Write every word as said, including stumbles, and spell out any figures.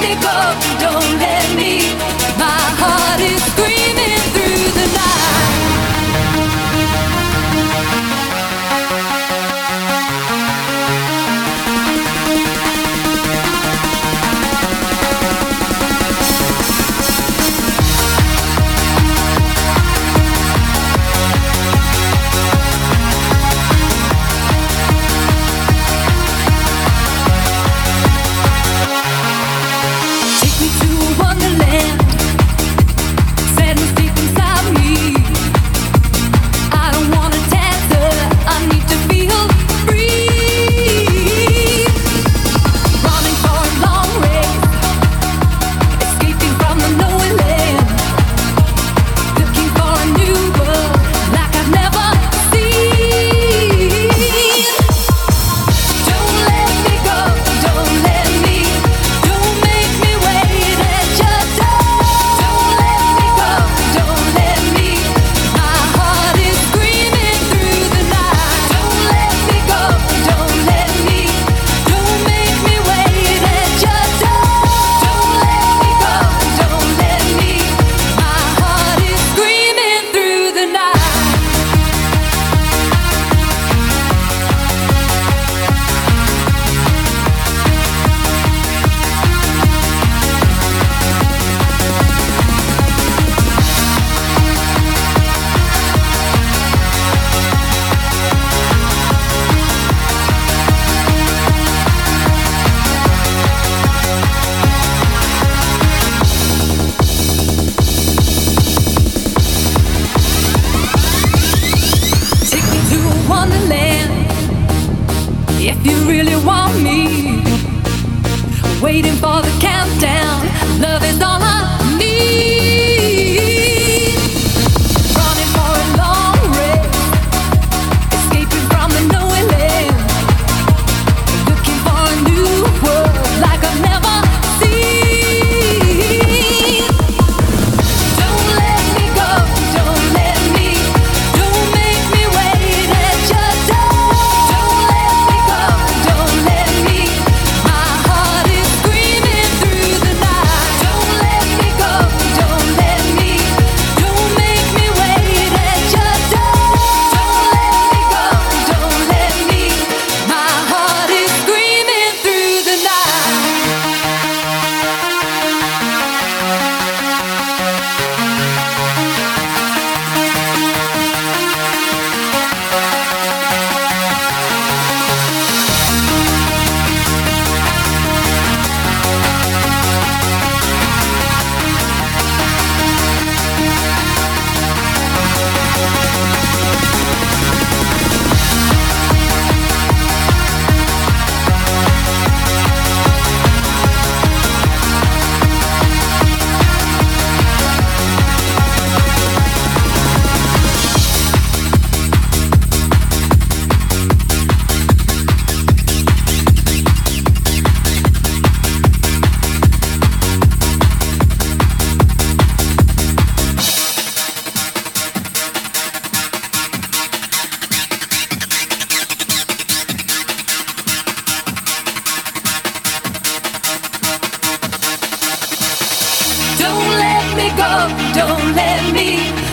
me go, don't let me. My heart is screaming through the night. If you really want me, waiting for the countdown, love is all I need. Running for a long race, escaping from the knowing land, looking for a new world like I've never seen. Don't let me go, don't let me, don't make me wait at your door. Don't let me go, don't let me, my heart is screaming through the night. Don't let me go, don't let me, don't make me wait at your door. Don't let me go, don't let me, my heart is screaming through the night. Don't let me go, don't let me